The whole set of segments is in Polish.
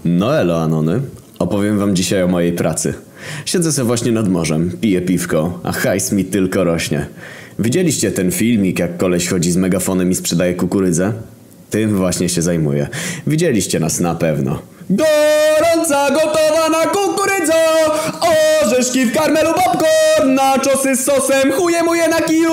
No elo Anony, opowiem wam dzisiaj o mojej pracy. Siedzę se właśnie nad morzem, piję piwko, a hajs mi tylko rośnie. Widzieliście ten filmik, jak koleś chodzi z megafonem i sprzedaje kukurydzę? Tym właśnie się zajmuję. Widzieliście nas na pewno. Gorąca, gotowana kukurydza, orzeszki w karmelu, popcorn, naczosy z sosem, chuje muje na kiju.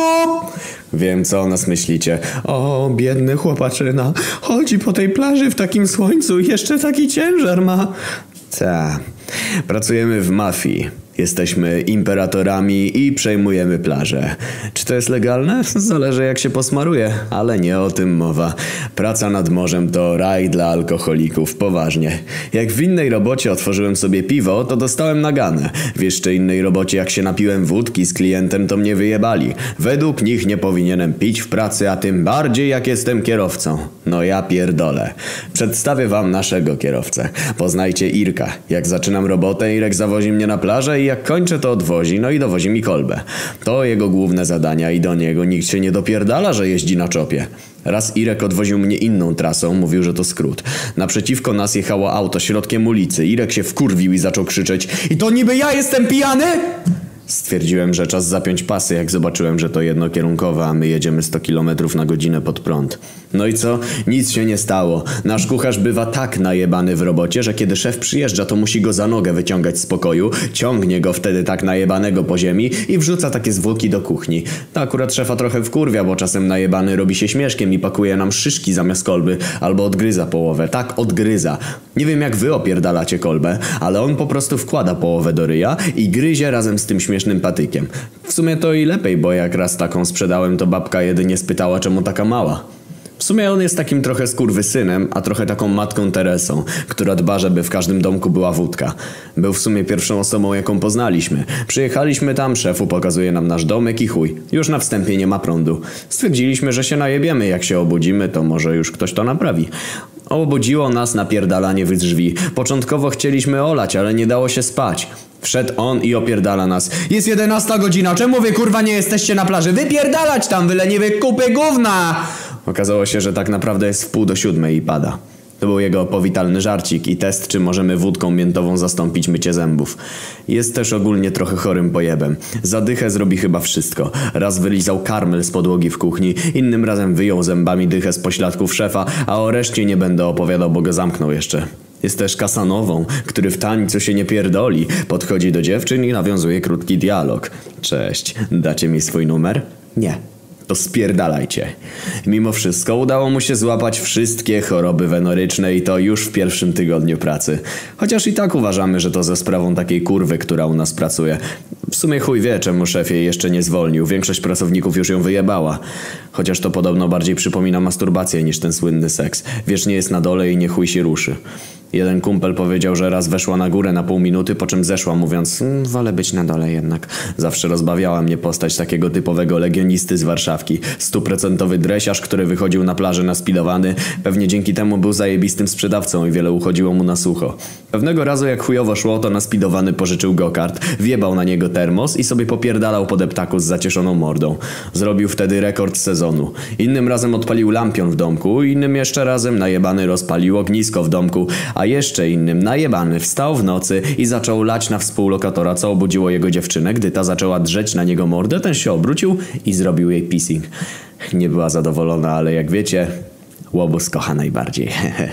Wiem, co o nas myślicie. O, biedny chłopaczyna. Chodzi po tej plaży w takim słońcu i jeszcze taki ciężar ma. Ta. Pracujemy w mafii. Jesteśmy imperatorami i przejmujemy plażę. Czy to jest legalne? Zależy jak się posmaruje, ale nie o tym mowa. Praca nad morzem to raj dla alkoholików, poważnie. Jak w innej robocie otworzyłem sobie piwo, to dostałem naganę. W jeszcze innej robocie jak się napiłem wódki z klientem, to mnie wyjebali. Według nich nie powinienem pić w pracy, a tym bardziej jak jestem kierowcą. No ja pierdolę. Przedstawię wam naszego kierowcę. Poznajcie Irka. Jak zaczynam robotę, Irek zawozi mnie na plażę i jak kończę, to odwozi, no i dowozi mi kolbę. To jego główne zadania i do niego nikt się nie dopierdala, że jeździ na czopie. Raz Irek odwoził mnie inną trasą, mówił, że to skrót. Naprzeciwko nas jechało auto środkiem ulicy. Irek się wkurwił i zaczął krzyczeć: "I to niby ja jestem pijany?" Stwierdziłem, że czas zapiąć pasy, jak zobaczyłem, że to jednokierunkowe, a my jedziemy 100 km/h pod prąd. No i co? Nic się nie stało. Nasz kucharz bywa tak najebany w robocie, że kiedy szef przyjeżdża, to musi go za nogę wyciągać z pokoju, ciągnie go wtedy tak najebanego po ziemi i wrzuca takie zwłoki do kuchni. To akurat szefa trochę wkurwia, bo czasem najebany robi się śmieszkiem i pakuje nam szyszki zamiast kolby, albo odgryza połowę. Tak, odgryza. Nie wiem jak wy opierdalacie kolbę, ale on po prostu wkłada połowę do ryja i gryzie razem z tym śmiesznym patykiem. W sumie to i lepiej, bo jak raz taką sprzedałem, to babka jedynie spytała, czemu taka mała. W sumie on jest takim trochę skurwysynem, a trochę taką matką Teresą, która dba, żeby w każdym domku była wódka. Był w sumie pierwszą osobą, jaką poznaliśmy. Przyjechaliśmy tam, szefu pokazuje nam nasz domek i chuj. Już na wstępie nie ma prądu. Stwierdziliśmy, że się najebiemy, jak się obudzimy, to może już ktoś to naprawi. Obudziło nas napierdalanie w drzwi. Początkowo chcieliśmy olać, ale nie dało się spać. Wszedł on i opierdala nas. Jest 11 godzina, czemu wy kurwa nie jesteście na plaży? Wypierdalać tam, wy leniwe kupy gówna! Okazało się, że tak naprawdę jest 6:45 i pada. To był jego powitalny żarcik i test, czy możemy wódką miętową zastąpić mycie zębów. Jest też ogólnie trochę chorym pojebem. Za dychę zrobi chyba wszystko. Raz wylizał karmel z podłogi w kuchni, innym razem wyjął zębami dychę z pośladków szefa, a o reszcie nie będę opowiadał, bo go zamknął jeszcze. Jest też Casanową, który w tańcu się nie pierdoli. Podchodzi do dziewczyn i nawiązuje krótki dialog. Cześć, dacie mi swój numer? Nie. To spierdalajcie. Mimo wszystko udało mu się złapać wszystkie choroby wenoryczne i to już w pierwszym tygodniu pracy. Chociaż i tak uważamy, że to ze sprawą takiej kurwy, która u nas pracuje. W sumie chuj wie, czemu szef jej jeszcze nie zwolnił. Większość pracowników już ją wyjebała. Chociaż to podobno bardziej przypomina masturbację niż ten słynny seks. Wiecznie jest na dole i nie chuj się ruszy. Jeden kumpel powiedział, że raz weszła na górę na pół minuty, po czym zeszła, mówiąc: wolę być na dole jednak. Zawsze rozbawiała mnie postać takiego typowego legionisty z Warszawki. 100% dresiarz, który wychodził na plażę naspidowany. Pewnie dzięki temu był zajebistym sprzedawcą i wiele uchodziło mu na sucho. Pewnego razu jak chujowo szło, to naspidowany pożyczył go-kart, wjebał na niego termos i sobie popierdalał po deptaku z zacieszoną mordą. Zrobił wtedy rekord sezonu. Innym razem odpalił lampion w domku, innym jeszcze razem najebany rozpalił ognisko w domku, a jeszcze innym najebany wstał w nocy i zaczął lać na współlokatora, co obudziło jego dziewczynę. Gdy ta zaczęła drzeć na niego mordę, ten się obrócił i zrobił jej pissing. Nie była zadowolona, ale jak wiecie, łobuz kocha najbardziej.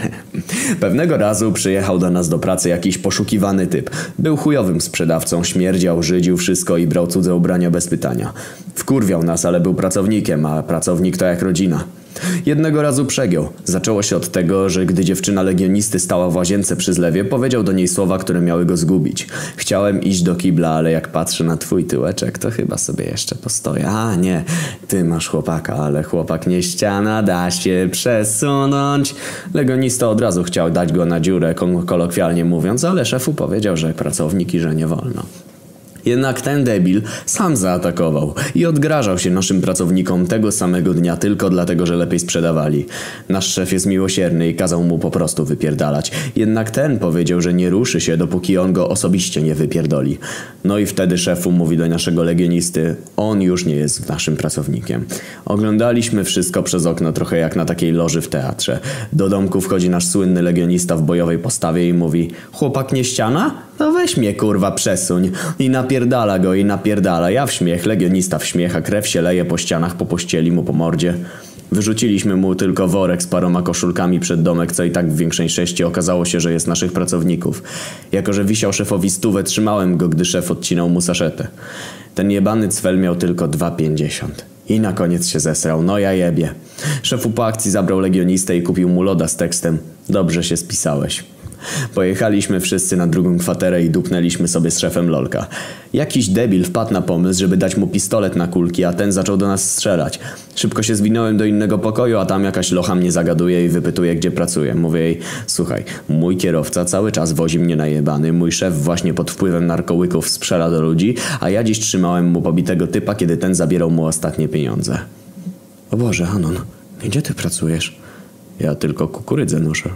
Pewnego razu przyjechał do nas do pracy jakiś poszukiwany typ. Był chujowym sprzedawcą, śmierdział, żydził wszystko i brał cudze ubrania bez pytania. Wkurwiał nas, ale był pracownikiem, a pracownik to jak rodzina. Jednego razu przegiął. Zaczęło się od tego, że gdy dziewczyna legionisty stała w łazience przy zlewie, powiedział do niej słowa, które miały go zgubić. Chciałem iść do kibla, ale jak patrzę na twój tyłeczek, to chyba sobie jeszcze postoję. A nie, ty masz chłopaka, ale chłopak nie ściana, da się przesunąć. Legionista od razu chciał dać go na dziurę, kolokwialnie mówiąc, ale szefu powiedział, że pracownik i że nie wolno. Jednak ten debil sam zaatakował i odgrażał się naszym pracownikom tego samego dnia tylko dlatego, że lepiej sprzedawali. Nasz szef jest miłosierny i kazał mu po prostu wypierdalać. Jednak ten powiedział, że nie ruszy się, dopóki on go osobiście nie wypierdoli. No i wtedy szefu mówi do naszego legionisty, on już nie jest naszym pracownikiem. Oglądaliśmy wszystko przez okno trochę jak na takiej loży w teatrze. Do domku wchodzi nasz słynny legionista w bojowej postawie i mówi, chłopak nie ściana? No weź mnie kurwa przesuń. I napierdala go i napierdala. Ja w śmiech, legionista w śmiech, a krew się leje po ścianach, po pościeli mu po mordzie. Wyrzuciliśmy mu tylko worek z paroma koszulkami przed domek, co i tak w większej części okazało się, że jest naszych pracowników. Jako że wisiał szefowi 100, trzymałem go, gdy szef odcinał mu saszetę. Ten jebany cwel miał tylko 2,50. I na koniec się zesrał, no ja jebie. Szefu po akcji zabrał legionistę i kupił mu loda z tekstem, dobrze się spisałeś. Pojechaliśmy wszyscy na drugą kwaterę i dupnęliśmy sobie z szefem lolka. Jakiś debil wpadł na pomysł, żeby dać mu pistolet na kulki, a ten zaczął do nas strzelać. Szybko się zwinąłem do innego pokoju, a tam jakaś locha mnie zagaduje i wypytuje, gdzie pracuję. Mówię jej, słuchaj, mój kierowca cały czas wozi mnie najebany, mój szef właśnie pod wpływem narkołyków strzela do ludzi, a ja dziś trzymałem mu pobitego typa, kiedy ten zabierał mu ostatnie pieniądze. O Boże, Anon, gdzie ty pracujesz? Ja tylko kukurydzę noszę.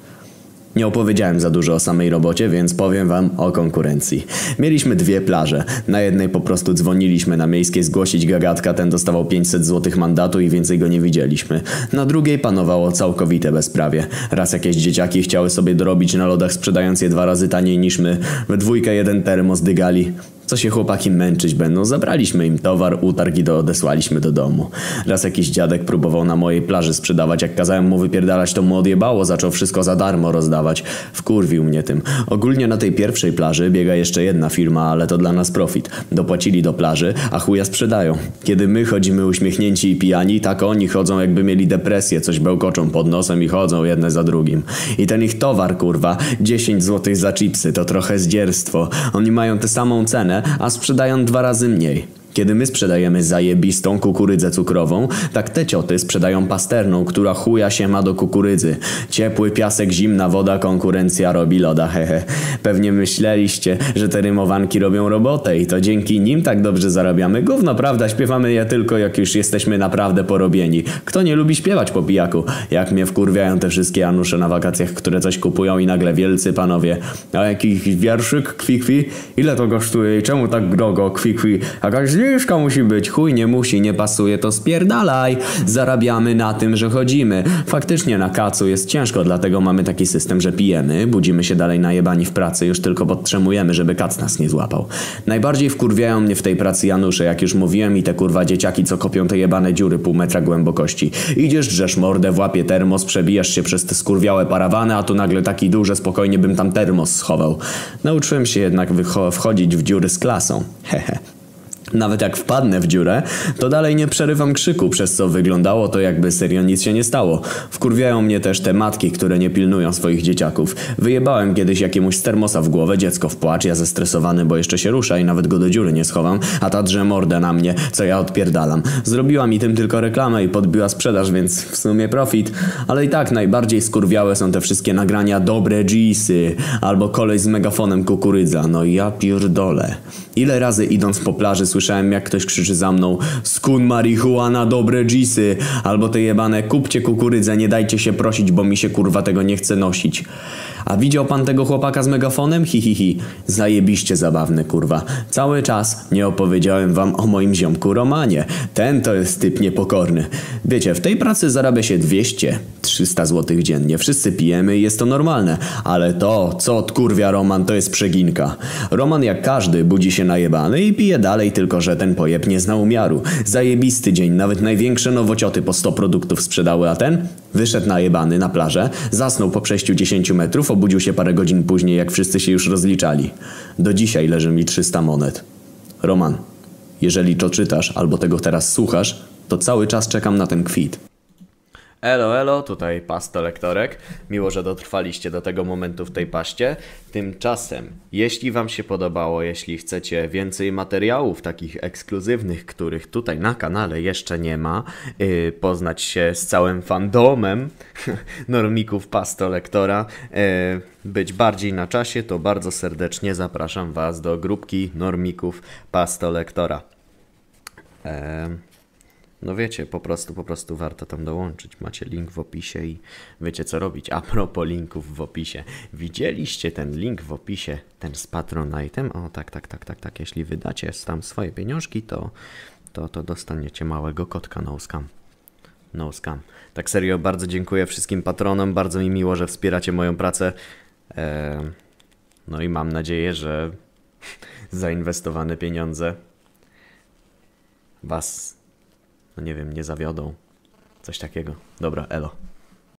Nie opowiedziałem za dużo o samej robocie, więc powiem wam o konkurencji. Mieliśmy 2 plaże. Na jednej po prostu dzwoniliśmy na miejskie zgłosić gagatka, ten dostawał 500 zł mandatu i więcej go nie widzieliśmy. Na drugiej panowało całkowite bezprawie. Raz jakieś dzieciaki chciały sobie dorobić na lodach, sprzedając je 2 razy taniej niż my. We dwójkę jeden termos dygali. Co się chłopaki męczyć będą? Zabraliśmy im towar, utarg i odesłaliśmy do domu. Raz jakiś dziadek próbował na mojej plaży sprzedawać. Jak kazałem mu wypierdalać, to mu odjebało. Zaczął wszystko za darmo rozdawać. Wkurwił mnie tym. Ogólnie na tej pierwszej plaży biega jeszcze jedna firma, ale to dla nas profit. Dopłacili do plaży, a chuja sprzedają. Kiedy my chodzimy uśmiechnięci i pijani, tak oni chodzą jakby mieli depresję. Coś bełkoczą pod nosem i chodzą jedne za drugim. I ten ich towar, kurwa, 10 zł za chipsy, to trochę zdzierstwo. Oni mają tę samą cenę, a sprzedają 2 razy mniej. Kiedy my sprzedajemy zajebistą kukurydzę cukrową, tak te cioty sprzedają pasterną, która chuja się ma do kukurydzy. Ciepły piasek, zimna woda, konkurencja robi loda, hehe. Pewnie myśleliście, że te rymowanki robią robotę i to dzięki nim tak dobrze zarabiamy. Gówno prawda, śpiewamy je tylko jak już jesteśmy naprawdę porobieni. Kto nie lubi śpiewać po pijaku? Jak mnie wkurwiają te wszystkie Janusze na wakacjach, które coś kupują i nagle wielcy panowie. A jakiś wierszyk, kwikwi? Ile to kosztuje i czemu tak drogo, kwikwi? Jakaś zniżka musi być. Chuj, nie musi, nie pasuje, to spierdalaj. Zarabiamy na tym, że chodzimy. Faktycznie na kacu jest ciężko, dlatego mamy taki system, że pijemy, budzimy się dalej najebani w pracy, już tylko podtrzymujemy, żeby kac nas nie złapał. Najbardziej wkurwiają mnie w tej pracy Janusze, jak już mówiłem, i te kurwa dzieciaki, co kopią te jebane dziury pół metra głębokości. Idziesz, drzesz mordę, w łapie termos, przebijasz się przez te skurwiałe parawany, a tu nagle taki duży, spokojnie bym tam termos schował. Nauczyłem się jednak wchodzić w dziury z klasą. Hehe. Nawet jak wpadnę w dziurę, to dalej nie przerywam krzyku, przez co wyglądało to, jakby serio nic się nie stało. Wkurwiają mnie też te matki, które nie pilnują swoich dzieciaków. Wyjebałem kiedyś jakiemuś z termosa w głowę, dziecko w płacz, ja zestresowany, bo jeszcze się rusza i nawet go do dziury nie schowam, a ta drze mordę na mnie, co ja odpierdalam. Zrobiła mi tym tylko reklamę i podbiła sprzedaż, więc w sumie profit. Ale i tak najbardziej skurwiałe są te wszystkie nagrania dobre Gsy, albo koleś z megafonem kukurydza. No ja pierdolę. Ile razy idąc po plaży słyszałem, jak ktoś krzyczy za mną: skun marihuana, dobre Gsy, albo te jebane kupcie kukurydzę, nie dajcie się prosić, bo mi się kurwa tego nie chce nosić. A widział pan tego chłopaka z megafonem? Hi. Zajebiście zabawny, kurwa. Cały czas nie opowiedziałem wam o moim ziomku Romanie. Ten to jest typ niepokorny. Wiecie, w tej pracy zarabia się 200-300 zł dziennie. Wszyscy pijemy i jest to normalne. Ale to, co odkurwia Roman, to jest przeginka. Roman jak każdy budzi się najebany i pije dalej, tylko że ten pojeb nie zna umiaru. Zajebisty dzień, nawet największe nowocioty po 100 produktów sprzedały, a ten wyszedł najebany na plażę, zasnął po przejściu 10 metrów, obudził się parę godzin później, jak wszyscy się już rozliczali. Do dzisiaj leży mi 300 monet. Roman, jeżeli to czytasz albo tego teraz słuchasz, to cały czas czekam na ten kwit. Elo, elo, tutaj Pastolektorek. Miło, że dotrwaliście do tego momentu w tej paście. Tymczasem, jeśli wam się podobało, jeśli chcecie więcej materiałów takich ekskluzywnych, których tutaj na kanale jeszcze nie ma, poznać się z całym fandomem normików Pastolektora, być bardziej na czasie, to bardzo serdecznie zapraszam was do grupki normików Pastolektora. No wiecie, po prostu warto tam dołączyć. Macie link w opisie i wiecie co robić. A propos linków w opisie. Widzieliście ten link w opisie, ten z Patronite'em? O tak. Jeśli wydacie tam swoje pieniążki, to dostaniecie małego kotka no scam. No scam. Tak serio, bardzo dziękuję wszystkim patronom. Bardzo mi miło, że wspieracie moją pracę. No i mam nadzieję, że zainwestowane pieniądze was... no nie wiem, nie zawiodą. Coś takiego. Dobra, elo.